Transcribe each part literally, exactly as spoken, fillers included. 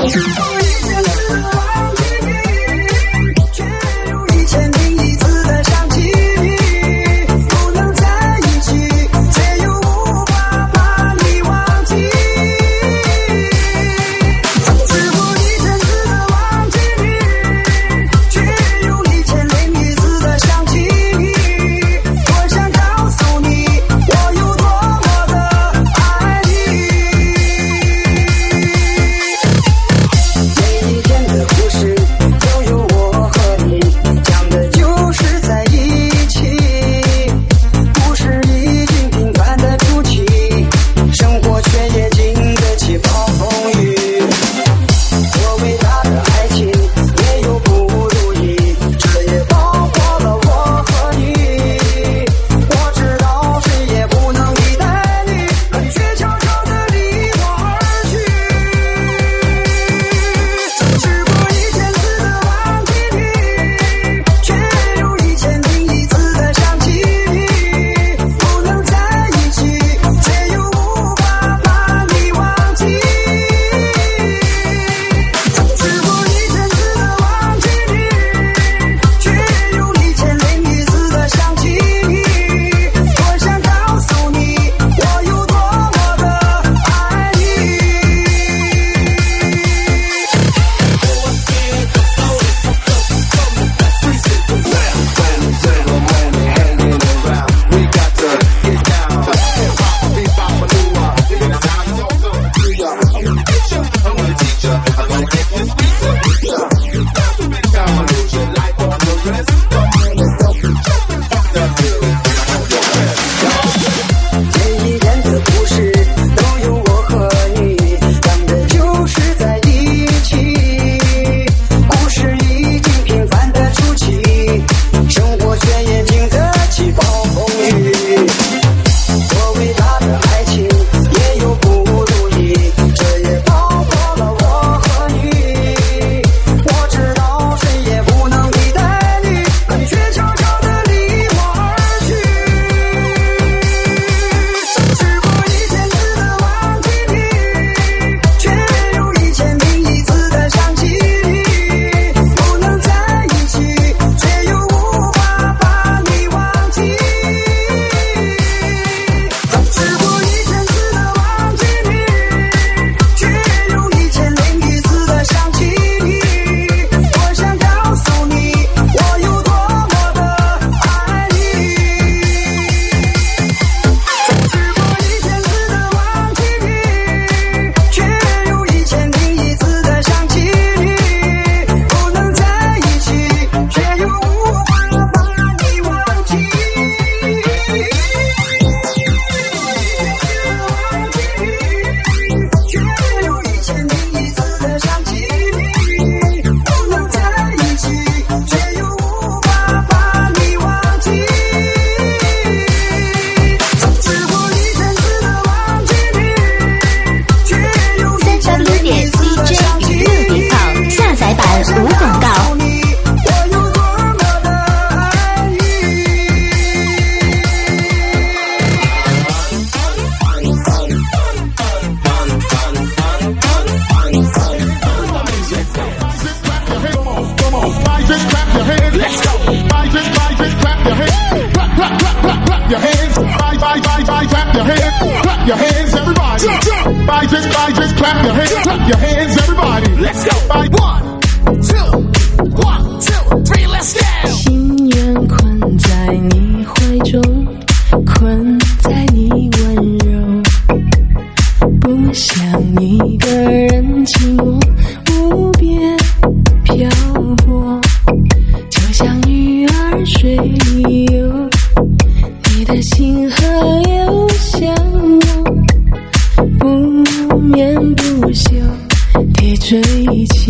your hands, everybody. Bye, just, bye, just clap your hands, clap your hands, everybody. Let's go. Bye. One, two, one, two, three, let's go. 心愿困在你怀中，困在你温柔，不想一个人寂寞无边漂泊，就像鱼儿水里游，你的心河有向往，不眠不休地追求，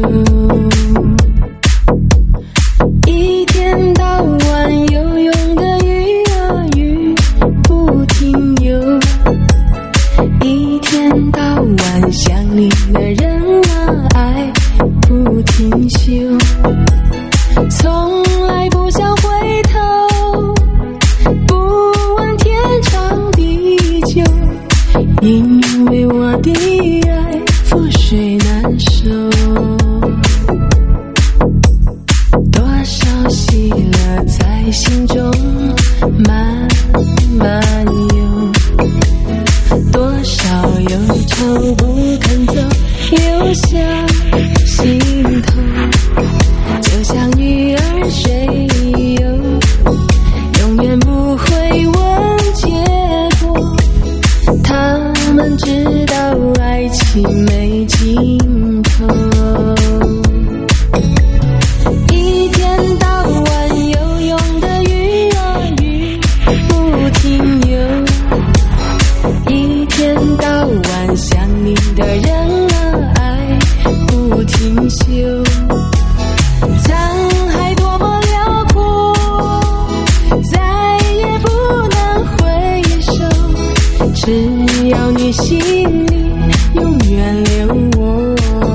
一天到晚游泳的鱼儿鱼不停游，一天到晚想你的人啊爱不停休，从来不想回头，不问天长地久，因为我的爱覆水难收。 停留，一天到晚想你的人啊，爱不停休。沧海多么辽阔，再也不能回首，只要你心里永远留我。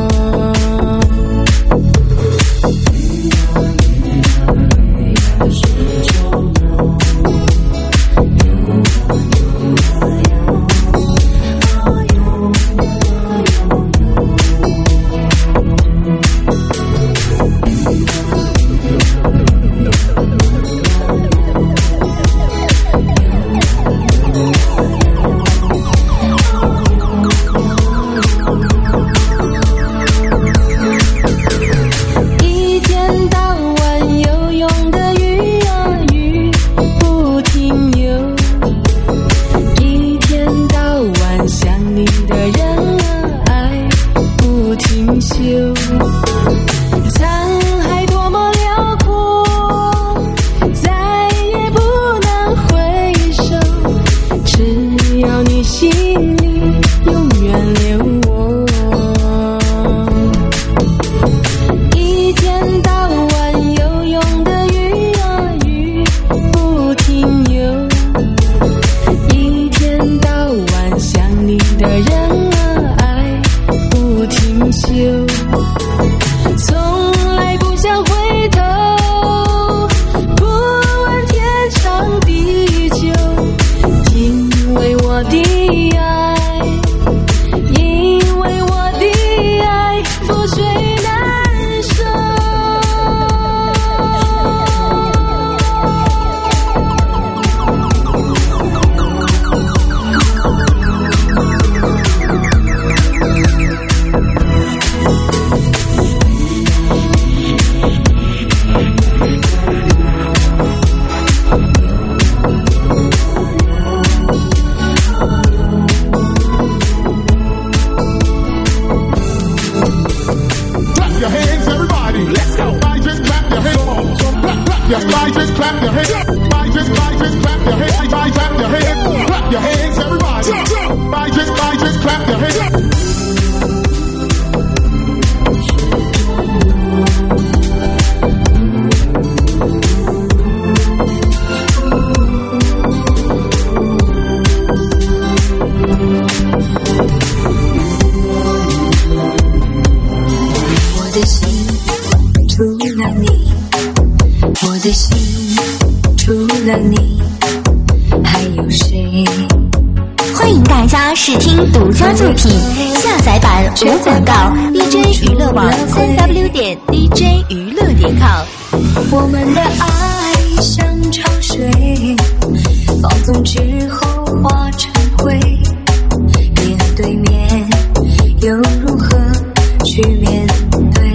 无广告 D J 娱乐网三 W 点 D J 娱乐点 com。 我们的爱像潮水，放纵之后化成灰，面对面又如何去面对？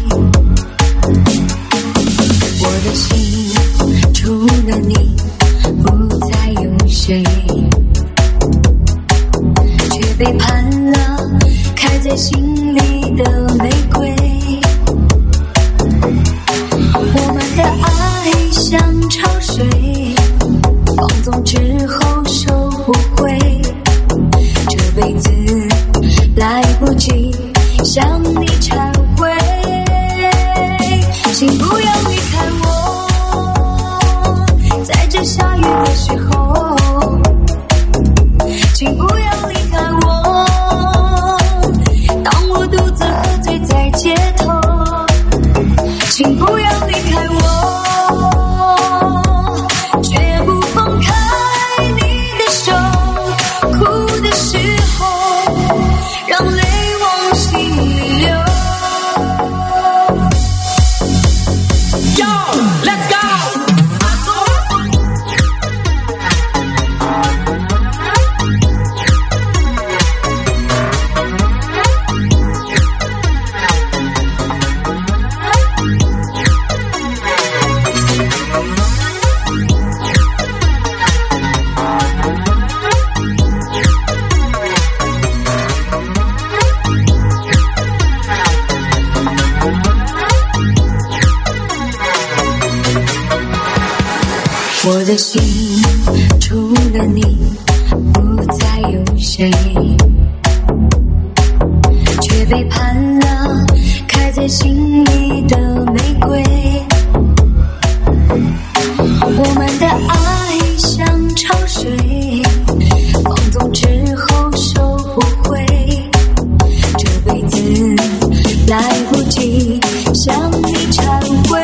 我的心除了你不再有谁，却背叛了开在心里的玫瑰。我们的爱像潮水，放纵之后收不回，这辈子来不及向你忏悔。请不要离开我，在这下雨的时候，请不要离开我，当我独自喝醉在街头，请不要离开我，绝不放开你的手，哭的时候让泪往心里流。我的心除谁，却背叛了开在心里的玫瑰。我们的爱像潮水，放纵之后收不回，这辈子来不及向你忏悔。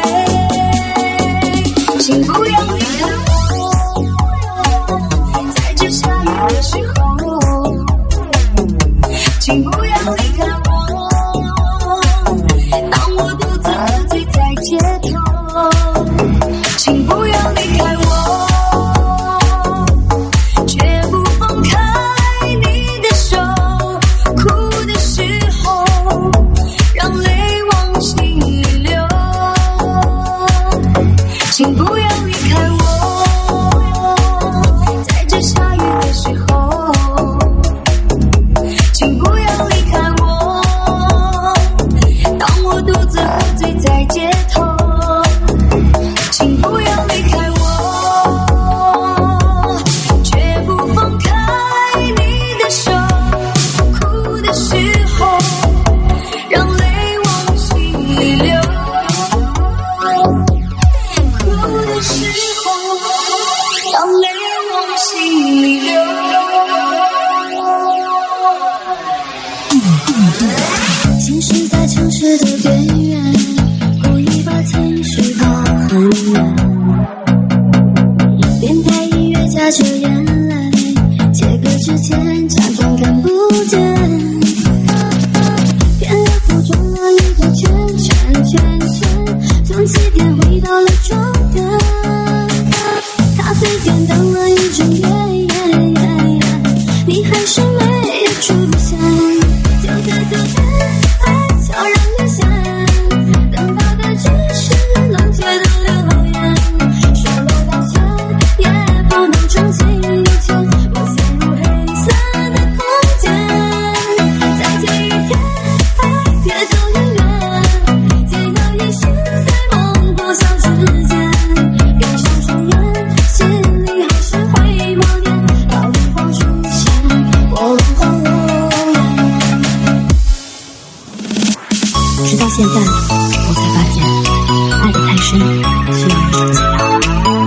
请不要离开我，在这下雨的时候，请不要离开我，当我独自喝醉在街头，请不要离开我，绝不放开你的手，哭的时候让泪往心里流，请不要离开我，在这下雨的时候，请不要离开我，当我独自喝醉在街头，请不要离开我，绝不放开你的手，哭的时候让泪往心里流，哭的时候让泪往心里流。情绪在城市的边缘，故意把情绪跑很远，电台音乐夹着眼泪，接歌之前假装看不见，变了服装了一个圈圈圈圈，从起点回到了终点，咖啡店等了一整夜，你还是没有出现，就在昨天还悄然留下，等到的只是冷却的留言，说了道歉也不能重新有钱，我陷入黑色的空间，再见一天别走远远，最后一心在梦破晓之间，闭上双眼心里还是会默念，到灵光出现我轮换无言，直到现在我才发现爱得太深需要人手解药。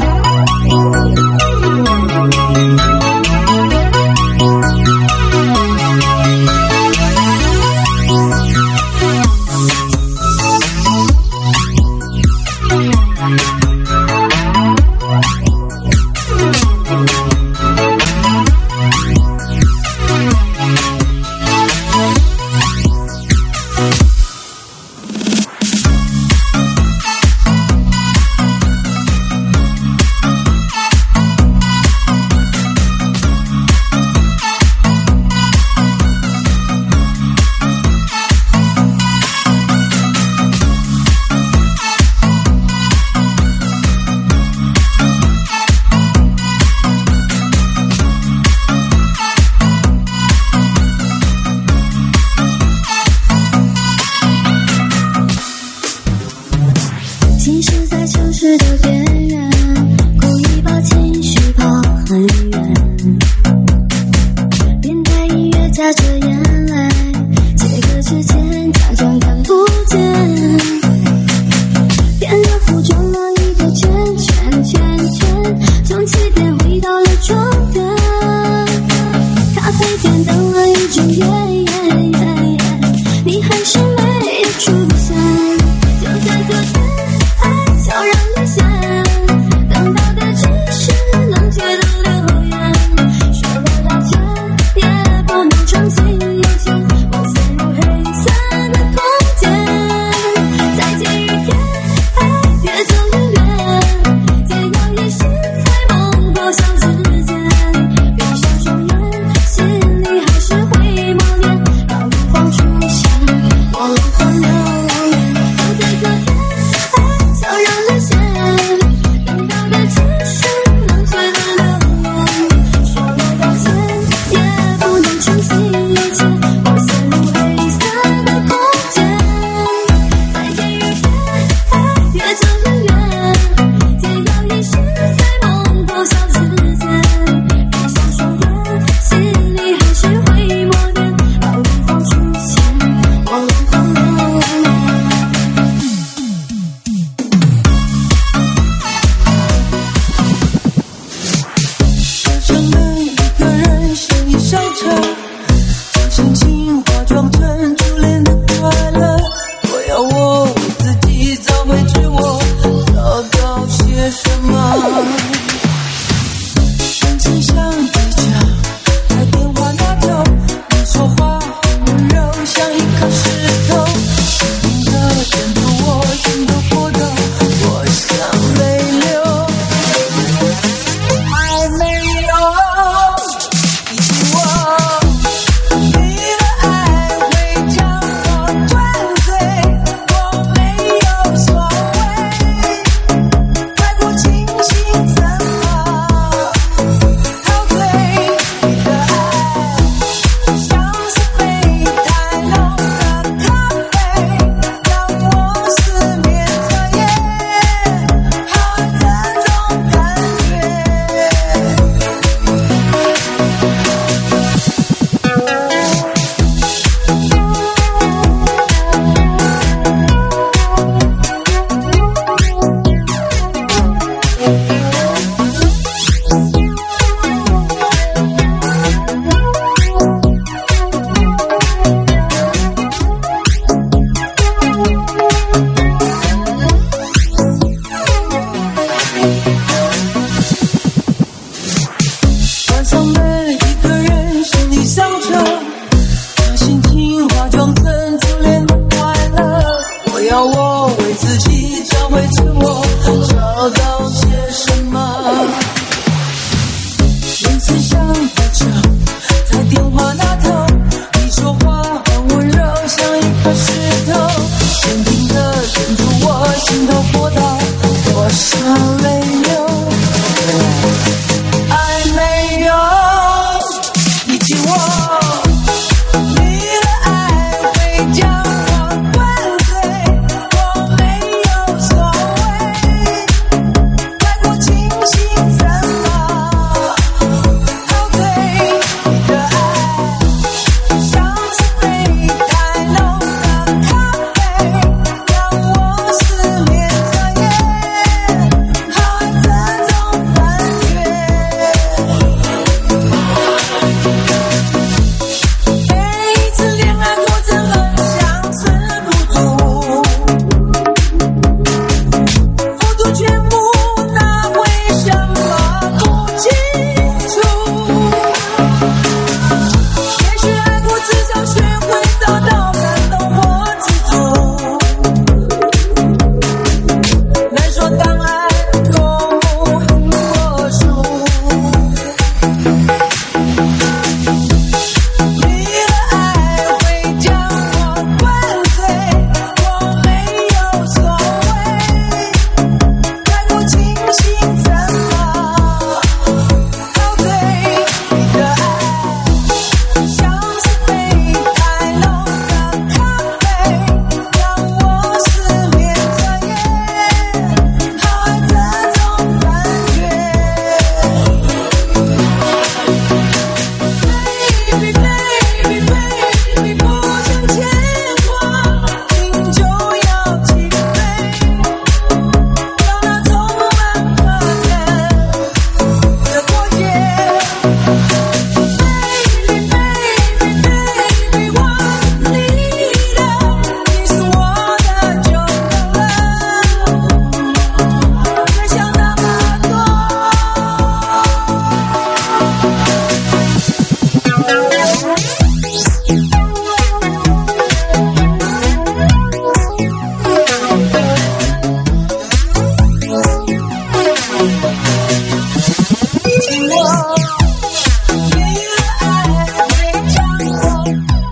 情绪在城市的边缘，故意把情绪跑很远，电台音乐夹着眼泪，接歌之前假装看不见，变了服装了一个圈圈圈圈，从起点回到了终点，咖啡店等了一整夜，你还是没有出现，就在昨天悄然留下，等到的只是冷却的留言，说了道歉也不能重新有钱，我陷入黑色的空间，再见一天别走远远，最后一心在梦破晓之间，闭上双眼心里还是会默念， 车，将心情化妆成初恋的快乐。我要我为自己找回自我，找到些什么？人生像技巧，在电话那头，你说话很温柔，像一颗石头，轻轻地震住我心头波动，我想泪流。还没有已经我，你的爱会将我灌醉，我没有所谓，太过清醒怎么陶醉？你的爱像是杯太浓的咖啡，让我失眠彻夜，好爱这种感觉。晚上每一个人送你上车，把心情化妆成初恋的快乐。我要我为自己找回自我，找到些什么？人生像火车，在电话那头，你说话很温柔，像一颗石头，坚定地镇住我心头波涛，我想泪流。爱没有已经我，你的爱会将我灌醉，我没有所谓，太过清醒怎么陶醉？你的爱像是杯太浓的咖啡，让我失眠彻夜，好爱这种感觉。每一次恋爱过程很像是路途，付出全部，那为什么不清楚？也许爱过，至少学会找到感动或知足。难说当爱多么我输。你的爱会将我灌醉，我没有所谓，太过清醒怎么陶醉？你的爱像是杯太浓的咖啡，让我失眠彻夜，好爱这种感觉。Baby baby baby， 不想牵挂，心就要起飞，到那充满可能的国界。Baby baby baby， 我是你的，你是我的就够了，别想那么多。已经我，你的爱会将我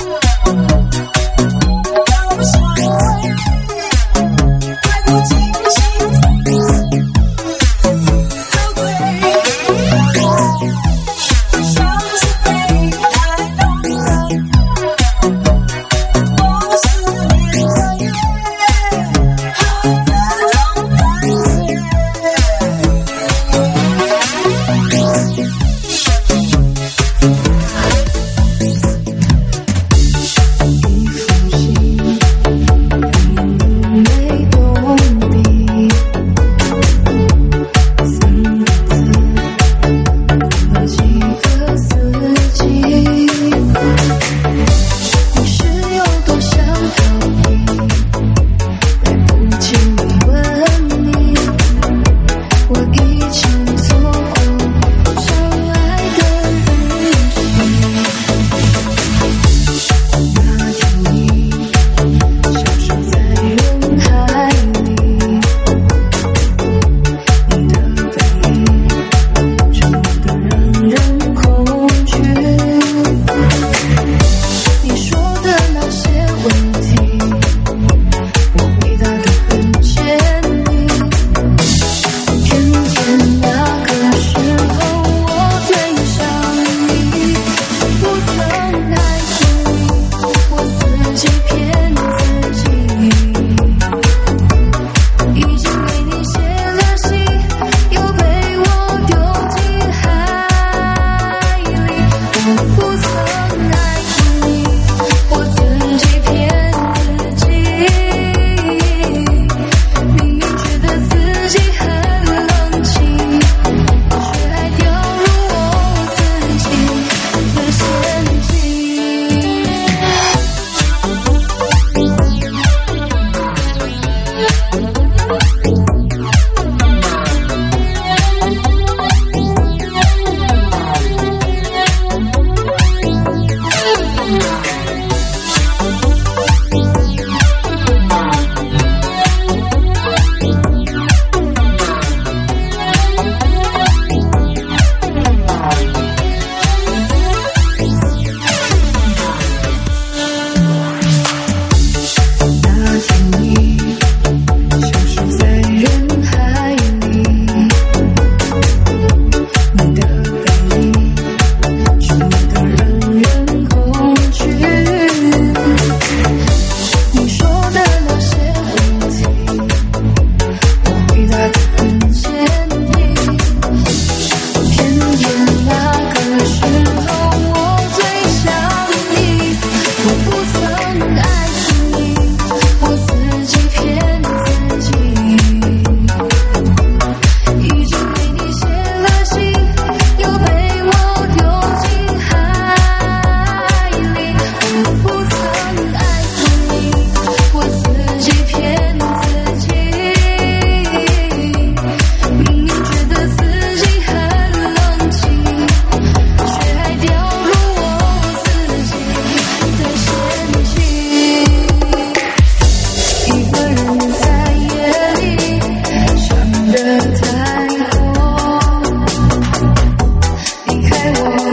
让我伤悲，太过清醒陶醉，像是杯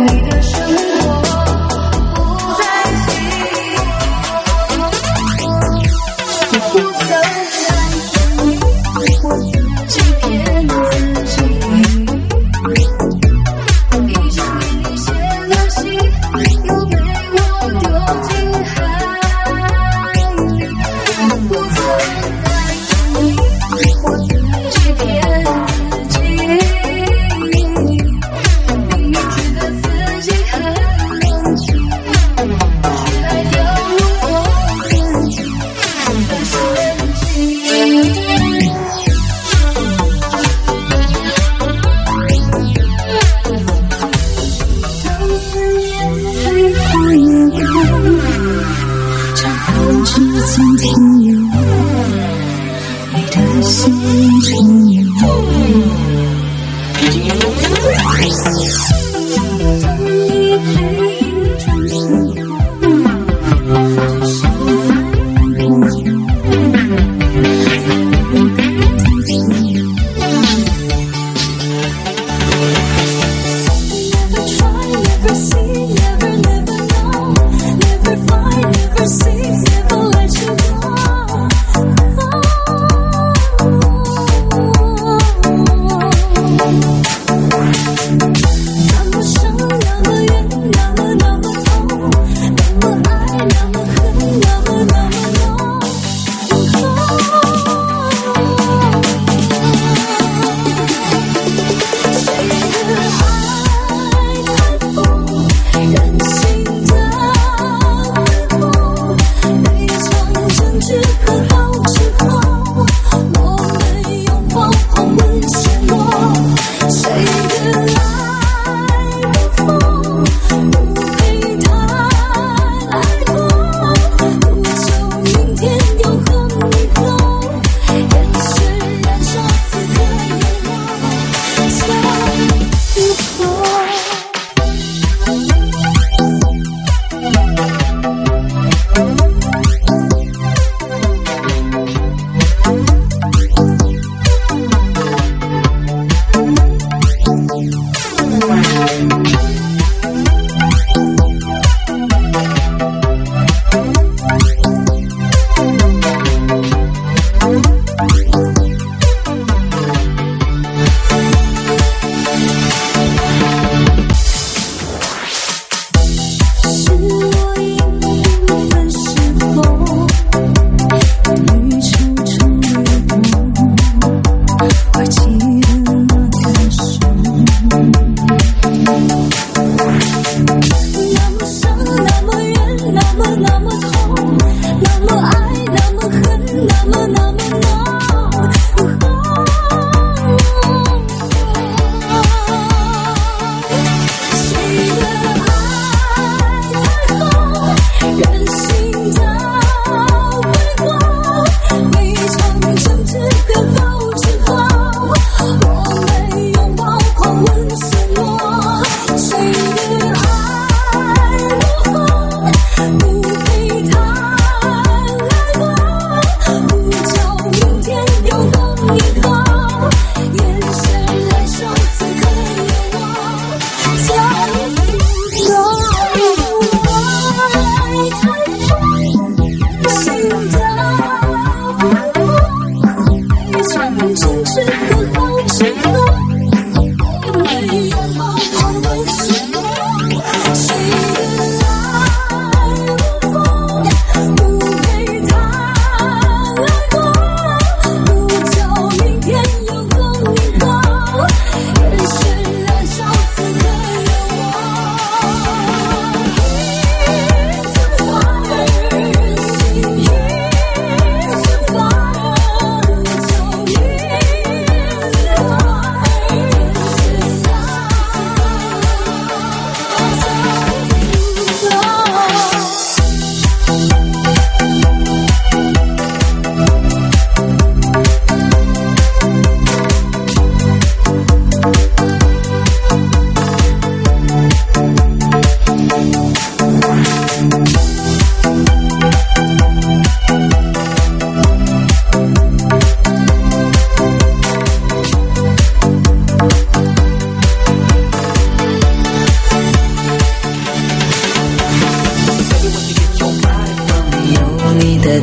那么善良的月亮。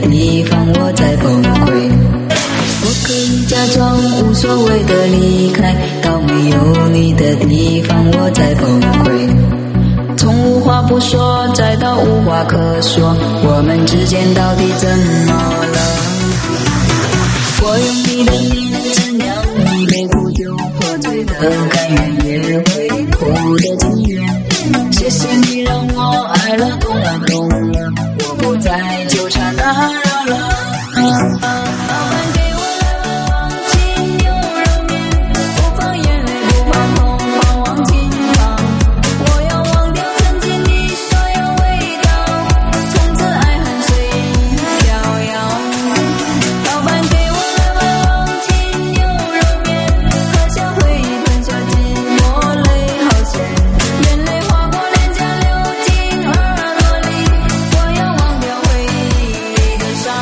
地方我在崩溃。我可以假装无所谓的离开，到没有你的地方我在崩溃。从无话不说再到无话可说，我们之间到底怎么了？我用你的名字酿一杯苦酒，喝醉的甘愿也会哭的情愿。谢谢你让我爱了懂了懂了，我不再纠缠打扰了。啊啊老板给我来碗忘情牛肉面，不放眼泪不放痛，放忘情汤。我要忘掉曾经的所有味道，从此爱恨随意飘摇。老板给我来碗忘情牛肉面，喝下回忆吞下寂寞泪好咸，眼泪划过脸颊流进耳朵里，我要忘掉回忆里的伤。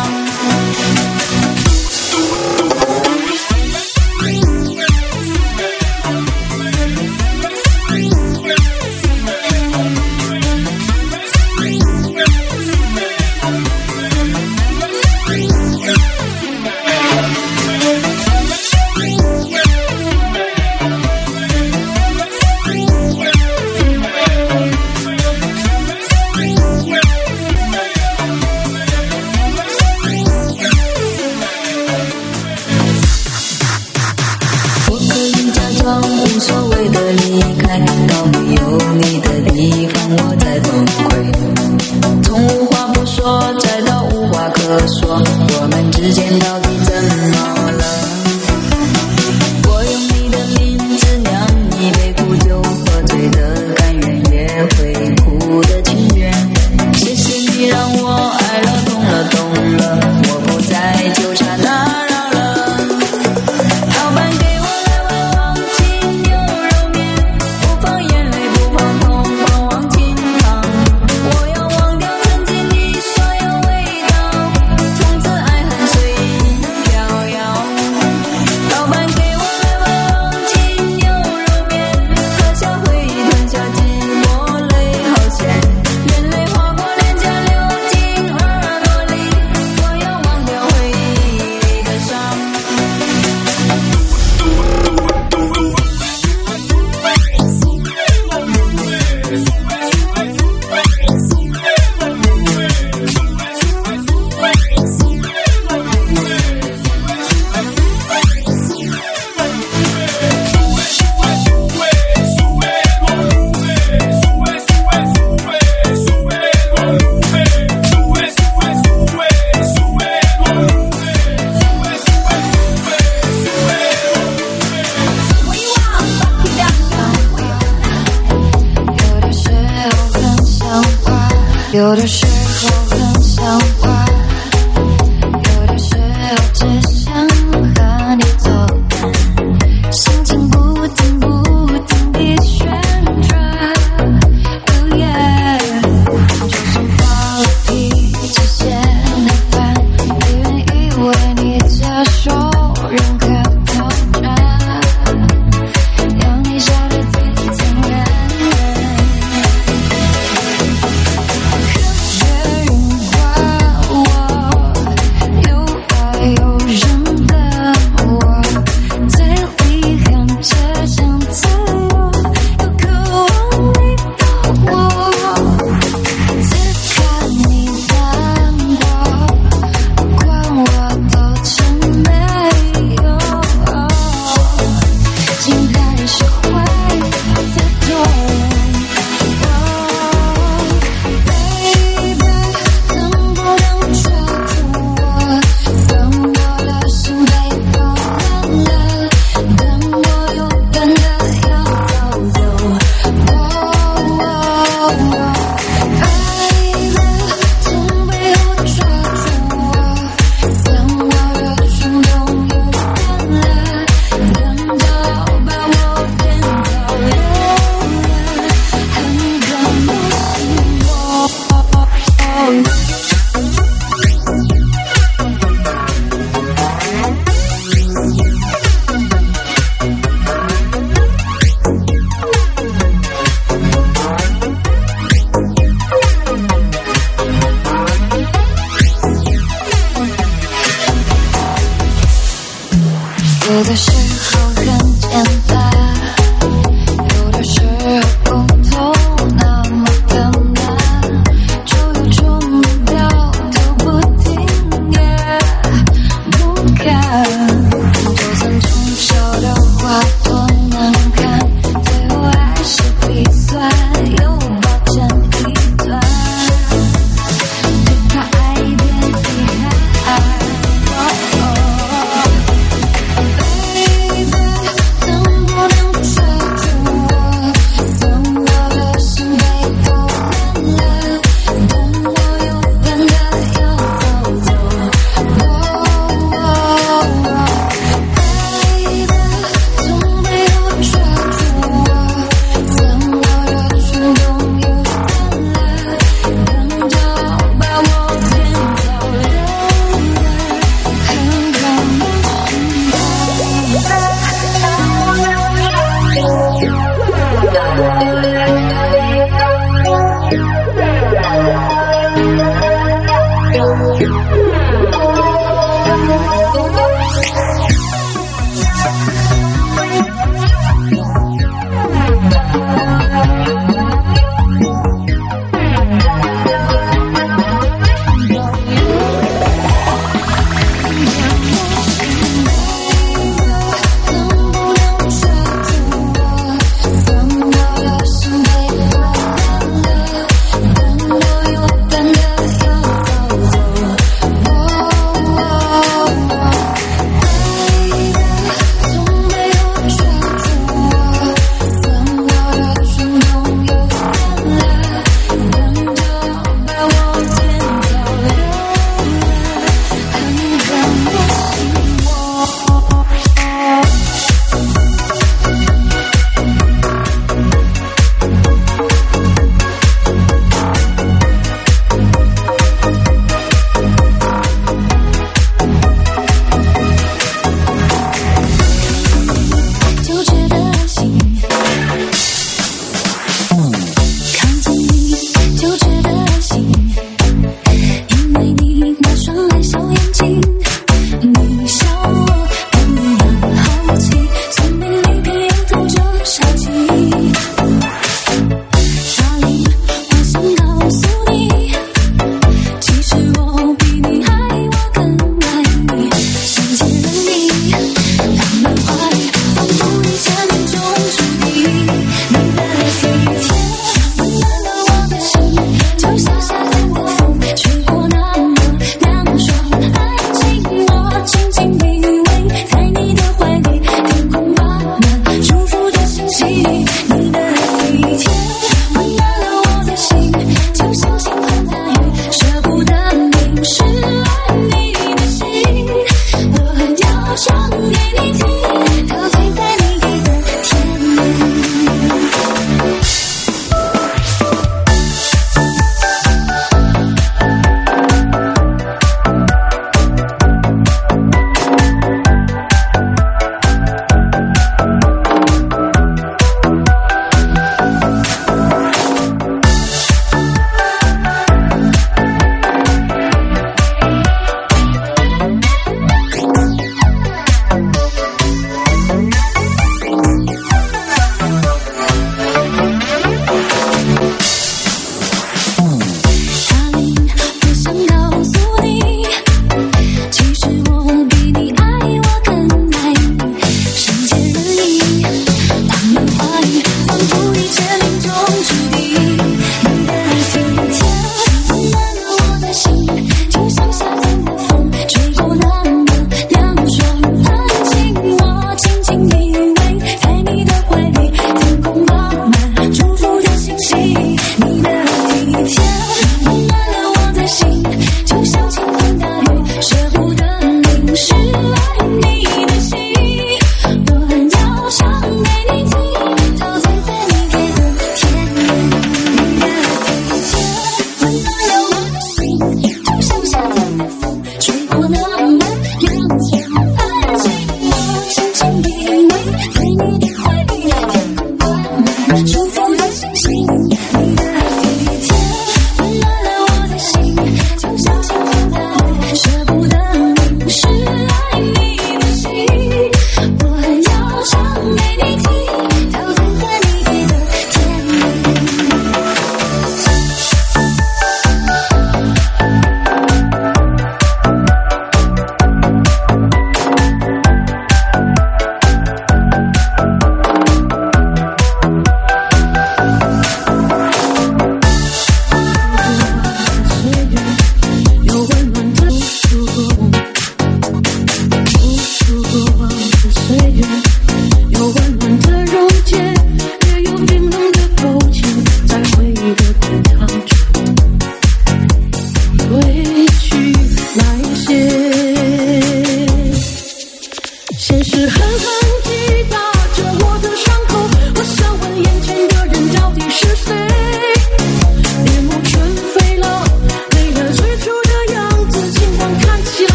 我可以假装无所谓的离开，到没有你的地方我在崩溃。从无话不说再到无话可说，我们之间到底怎么了？我用你的名字酿一杯苦酒，喝醉的甘愿也会哭的情愿。谢谢你让我爱了懂了懂了，我不再纠缠打扰了。老板给我来碗忘情牛肉面，不放眼泪不放痛，放忘情汤。我要忘掉曾经的所有味道，从此爱恨随意飘摇。老板给我来碗忘情牛肉面，喝下回忆吞下寂寞泪好咸，眼泪划过脸颊流进耳朵里，我要忘掉回忆里的伤。有的时候很想玩，有的时候只想和你作伴，心情不停不停地旋转。Oh yeah， 就算发了脾气嫌麻烦，别人以为你接受任何挑战，要你笑得最自然。人云化有的时候很简单，有的时候沟通那么的难，就有种目标都不停也不敢。就算从小的话多难看，最后还是鼻酸，又抱成一团，最怕爱变遗憾。哦哦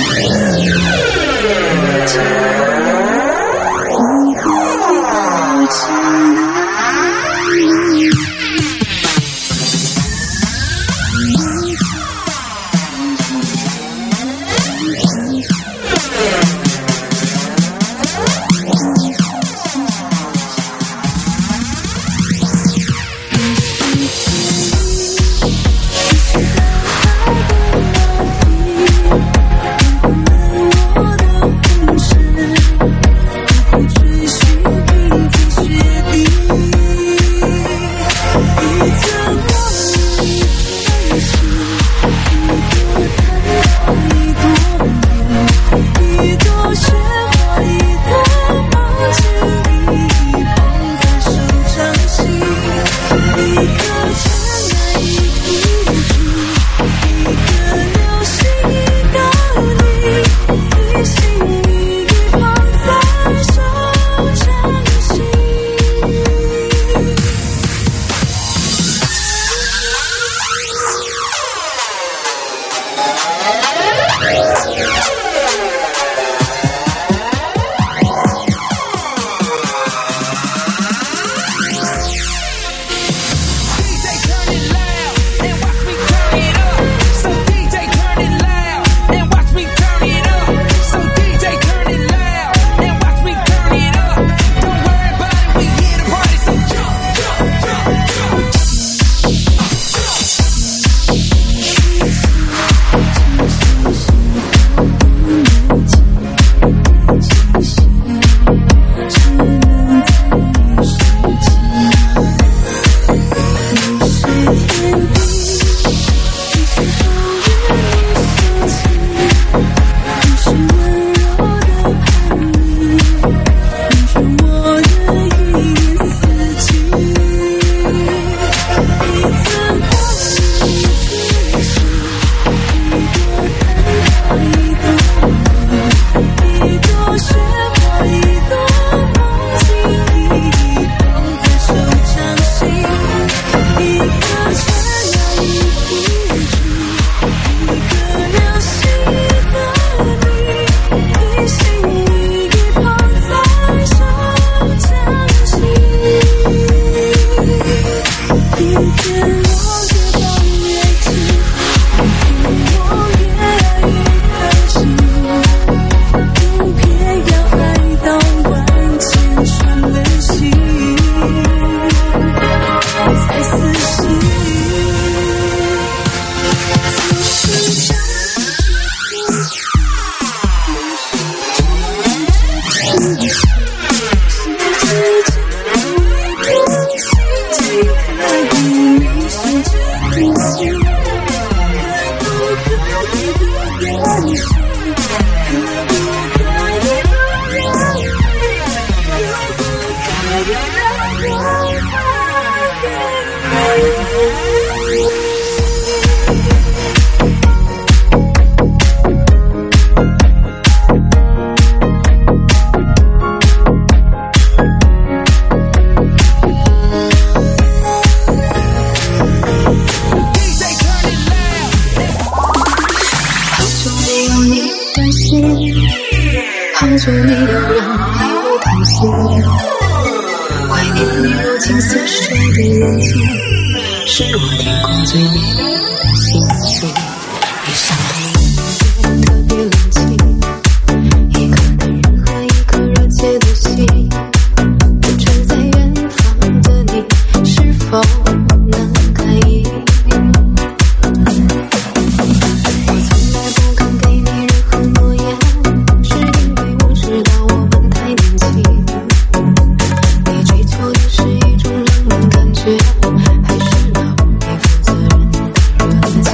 还是那无比负责任的人。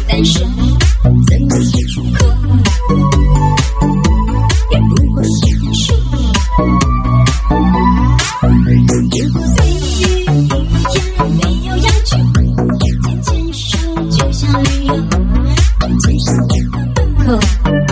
单身，怎么说出口？也不过是分手。如果对于一天没有要求，天天牵手就像旅游，就牵上我的门口。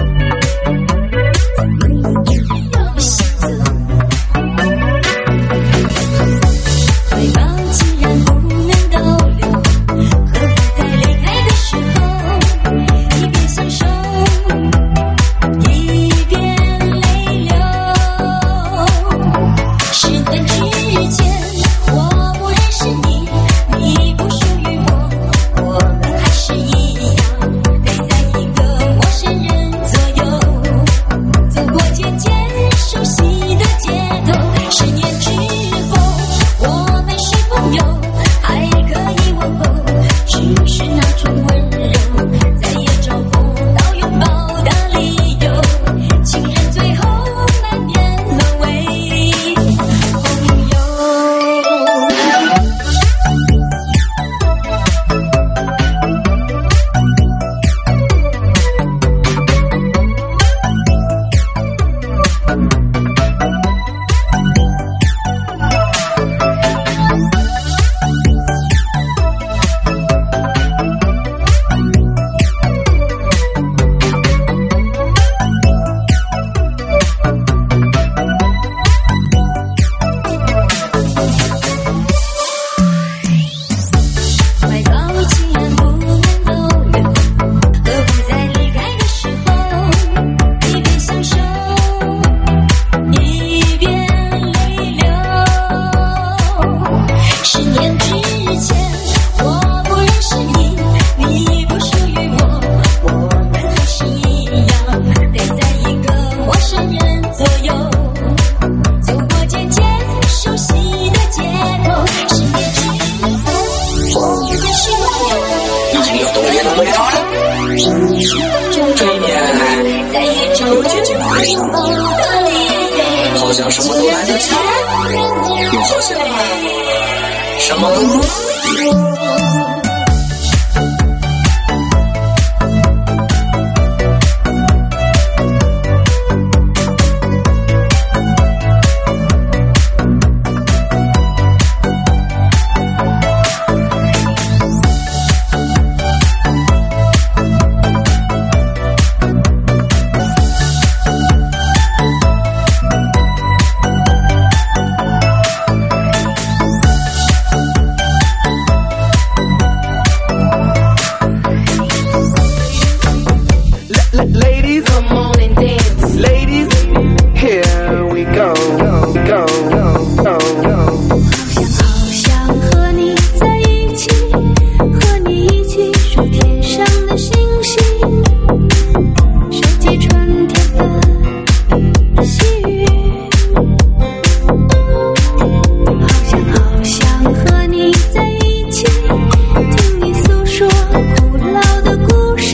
好像什么都来得及，又好像什么都不能。 Ladies, come on and dance. Ladies, here we go, go, go, go. 好想和你在一起，和你一起数天上的星星，收集春天的细雨。好想好想和你在一起，听你诉说古老的故事。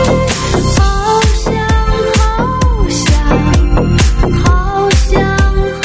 好想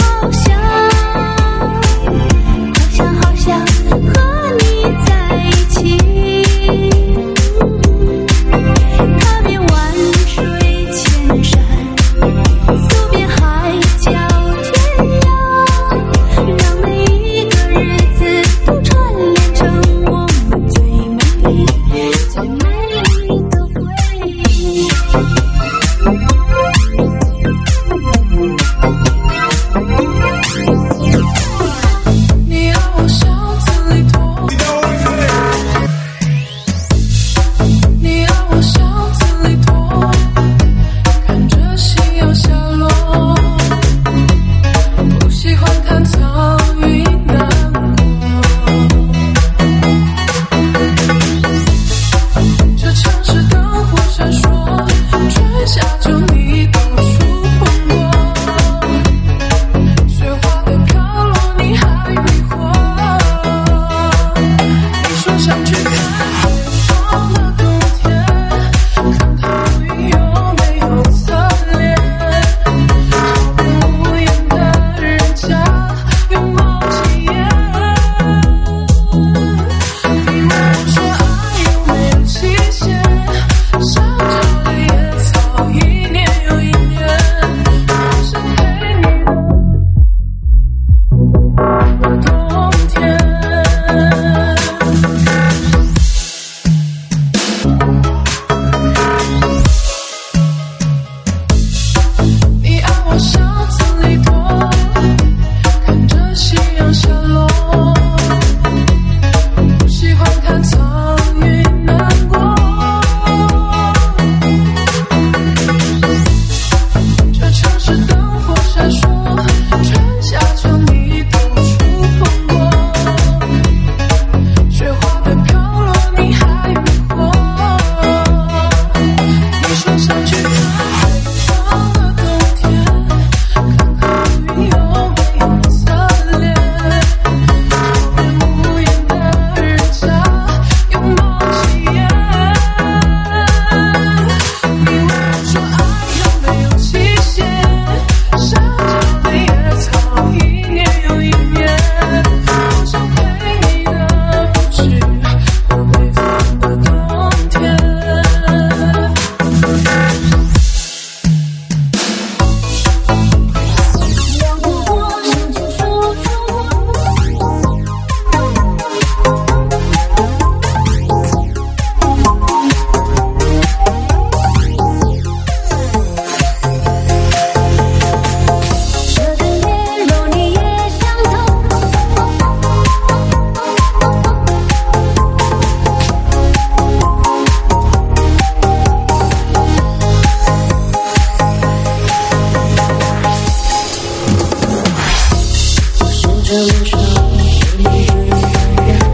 的路上有你的感染，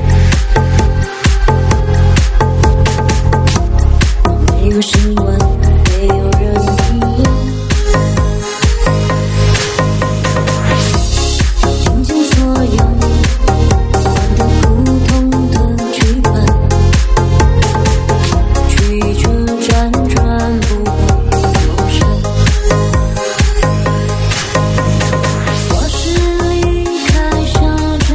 没有新闻，没有人评论，听见所有我的普通的剧本，曲圈转转不会有声。我是离开小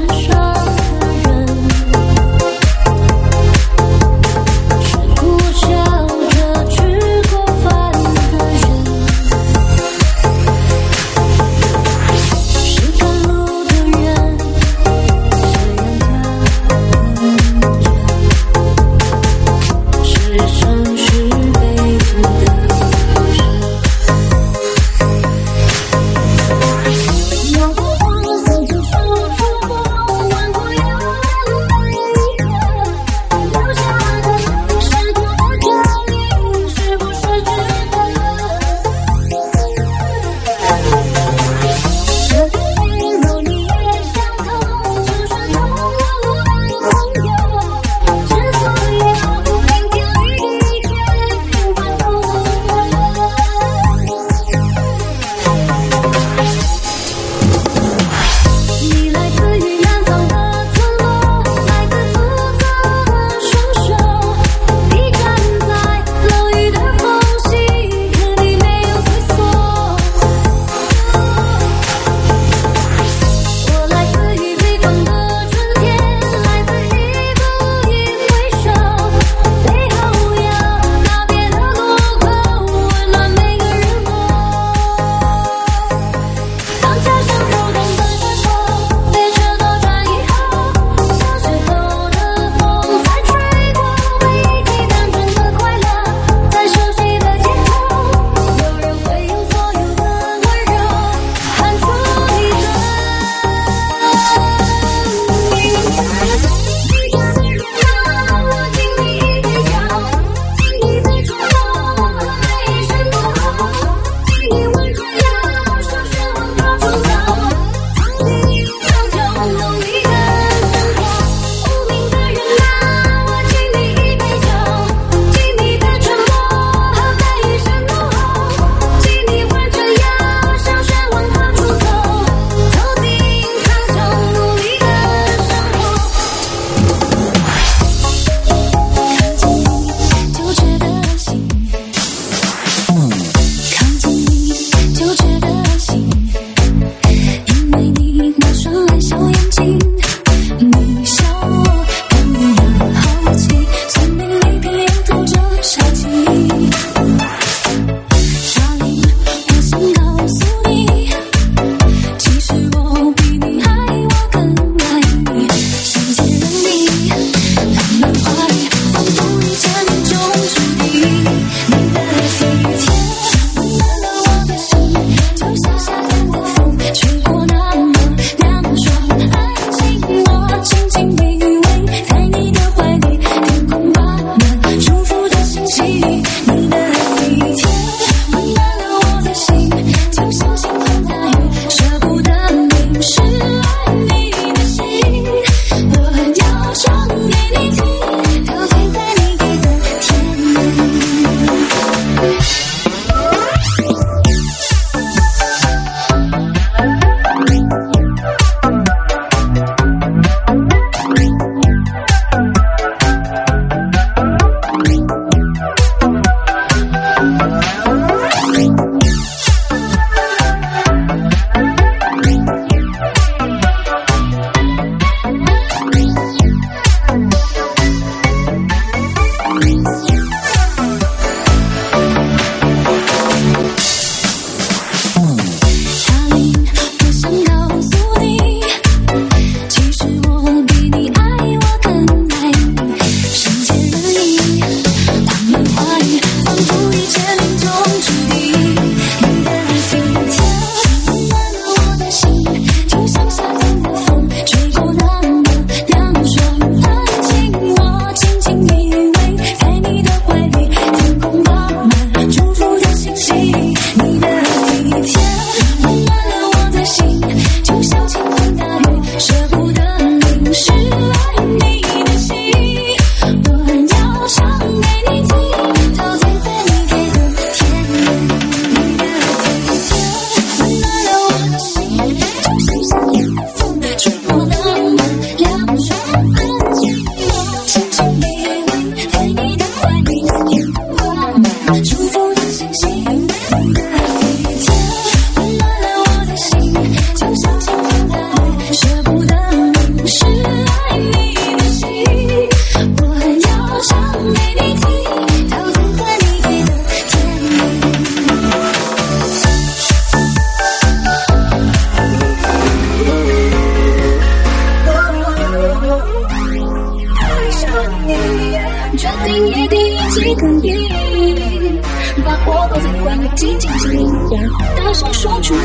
起肯定，把我抱在你怀里，紧紧相依，然后大声说出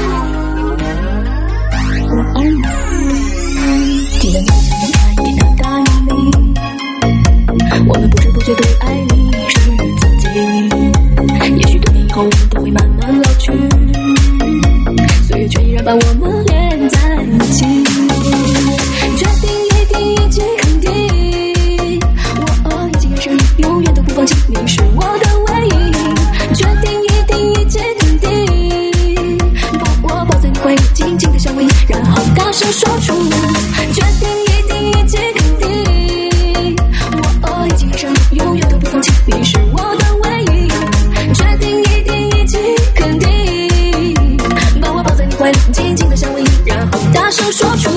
我爱你。记得你曾经爱你的大用力，我们不知不觉对爱你是自己。也许多年以后我们都会慢慢老去，岁月却依然把我们连在一起。决定一定一起肯定，我一起眼神永远都不放弃，你是我的唯一。决定一定一起肯定，把我抱在你怀里，紧紧的相偎，然后大声说出决定一定一起肯定，我一起眼神永远都不放弃，你是我的唯一。决定一定一起肯定，把我抱在你怀里，紧紧的相偎，然后大声说出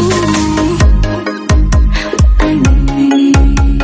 我爱你。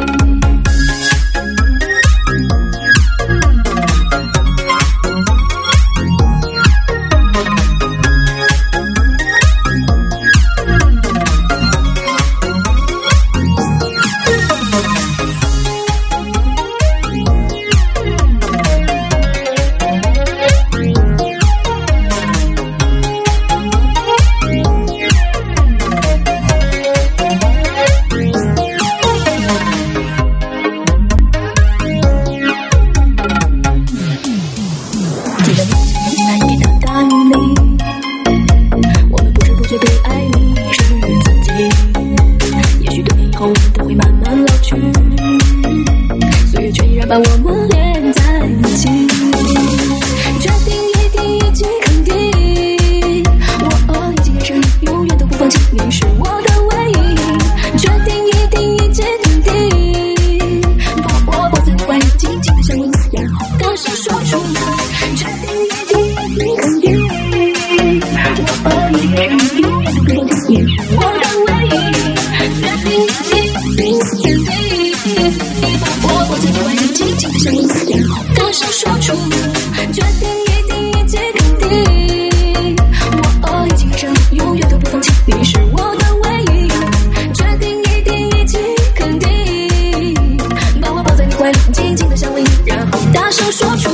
把我们连在一起，决定一定一起肯定，我一起眼神永远都不放弃，你是我的唯一。决定一定一起肯定，把我抱在你怀里，紧紧的相偎，然后大声说出决定一定一起肯定，我一起眼神永远都不放弃，你是我的唯一。决定一定一起肯定，把我抱在你怀里，紧紧的相偎，然后大声说出决定一定一起肯定，我一起眼神永远都不放弃，你是我的唯一。决定一定一起肯定，把我抱在你怀里，紧紧的相偎，然后大声说出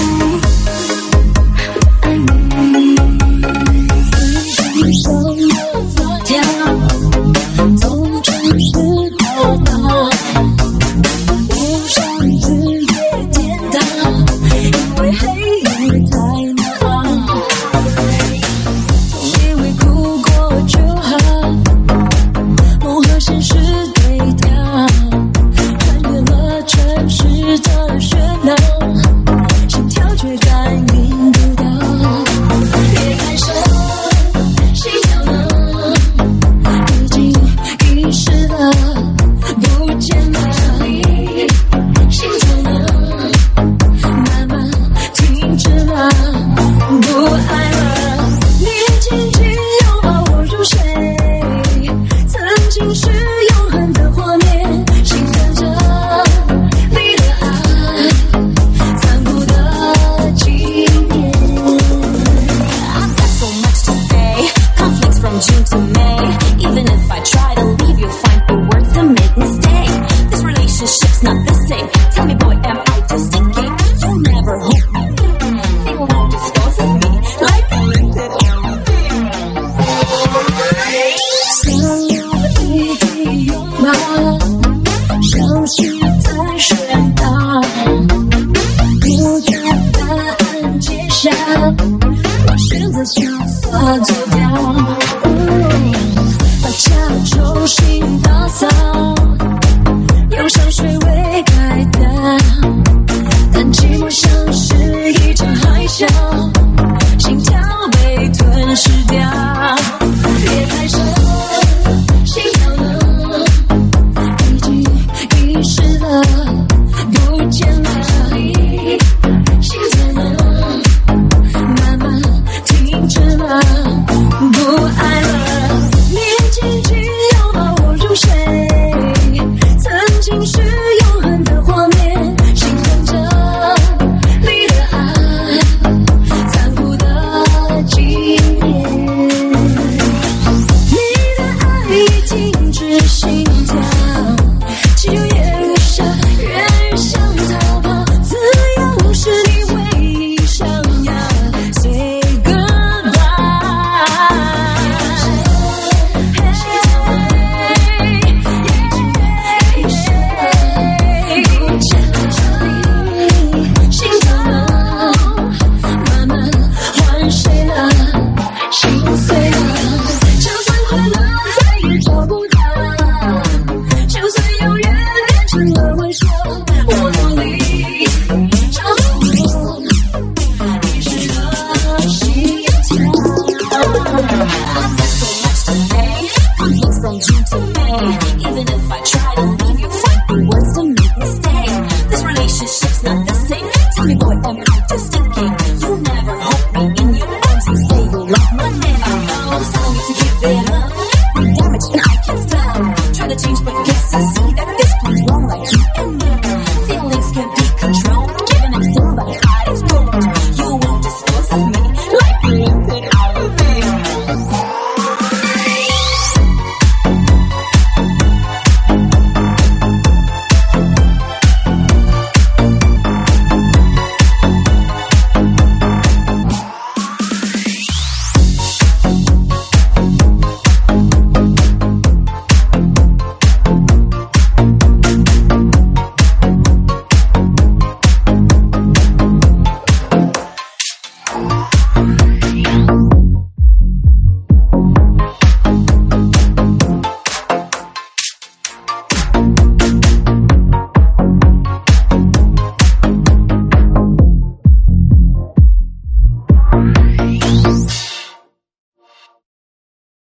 我爱你。手发条从城市到达无上日夜颠倒，因为黑夜太难，以为哭过就好，梦和现实对调，穿越了城市的喧闹，心跳却感应不到。别看手心跳了，已经遗失了，不见了你心跳了，慢慢停止了，不爱了。你紧紧拥抱我入睡，曾经是永恒的画面，心疼着你的爱，残酷的纪念。 I've got so much to say, conflicts from June to May. Even if I try to leave, you'll find the words to make me stay. This relationship's not the same. Tell me, boy, am I just a game? You'll never hold me. They won't dispose of me like a limited only. 想一起拥抱，消失在喧闹，不将答案揭晓，我选择潇洒走